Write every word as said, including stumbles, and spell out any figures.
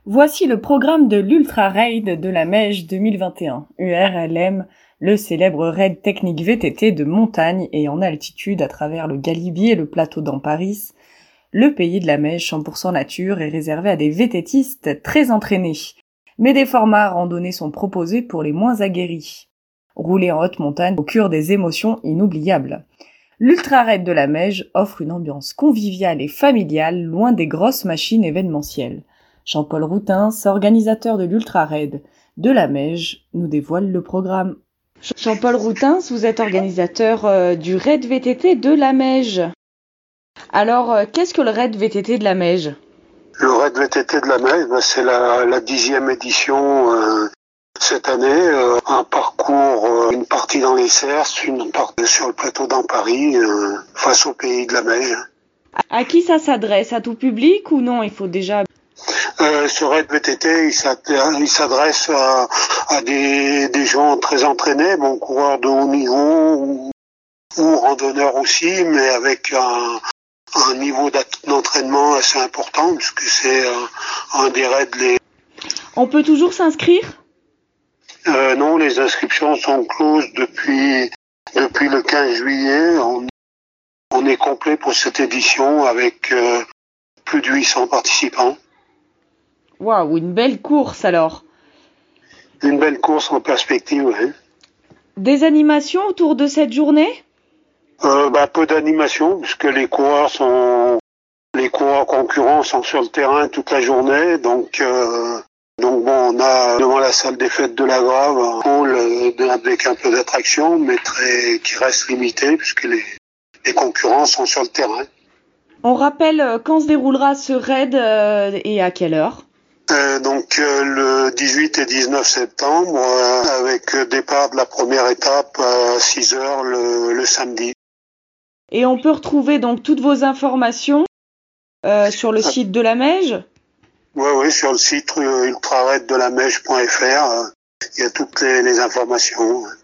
Voici le programme de l'Ultra Raid de la Meije deux mille vingt et un, U R L M, le célèbre raid technique V T T de montagne et en altitude à travers le Galibier et le plateau d'Amparis. Le pays de la Meije cent pour cent nature est réservé à des VTTistes très entraînés, mais des formats randonnés sont proposés pour les moins aguerris. Rouler en haute montagne procure des émotions inoubliables. L'Ultra Raid de la Meije offre une ambiance conviviale et familiale loin des grosses machines événementielles. Jean-Paul Routens, organisateur de l'Ultra Raid de la Meije, nous dévoile le programme. Jean-Paul Routens, vous êtes organisateur euh, du Raid V T T de la Meije. Alors, euh, qu'est-ce que le Raid V T T de la Meije ? Le Raid V T T de la Meije, bah, c'est la, la dixième édition euh, cette année. Euh, un parcours, euh, une partie dans les Cerces, une partie sur le plateau d'Amparis, euh, face au pays de la Meije. À qui ça s'adresse ? À tout public ou non ? Il faut déjà... Euh, ce raid V T T, il s'adresse à, à des, des gens très entraînés, bon, coureurs de haut niveau ou, ou randonneurs aussi, mais avec un, un niveau d'entraînement assez important, puisque c'est un, un des raids les... On peut toujours s'inscrire ? euh, Non, les inscriptions sont closes depuis, depuis le quinze juillet. On, on est complet pour cette édition avec euh, plus de huit cents participants. Waouh, une belle course alors. Une belle course en perspective, oui. Des animations autour de cette journée ? euh, bah, Peu d'animations, puisque les coureurs sont, les coureurs concurrents sont sur le terrain toute la journée. Donc, euh, donc bon, on a devant la salle des fêtes de la Grave un pôle avec un peu d'attraction, mais très, qui reste limité, puisque les, les concurrents sont sur le terrain. On rappelle quand se déroulera ce raid euh, et à quelle heure ? Euh, donc euh, le dix-huit et dix-neuf septembre, euh, avec départ de la première étape à six heures le, le samedi. Et on peut retrouver donc toutes vos informations euh, sur le site de la Meije ? Oui, oui, sur le site ultra raid de la meije point f r, euh, il y a toutes les, les informations.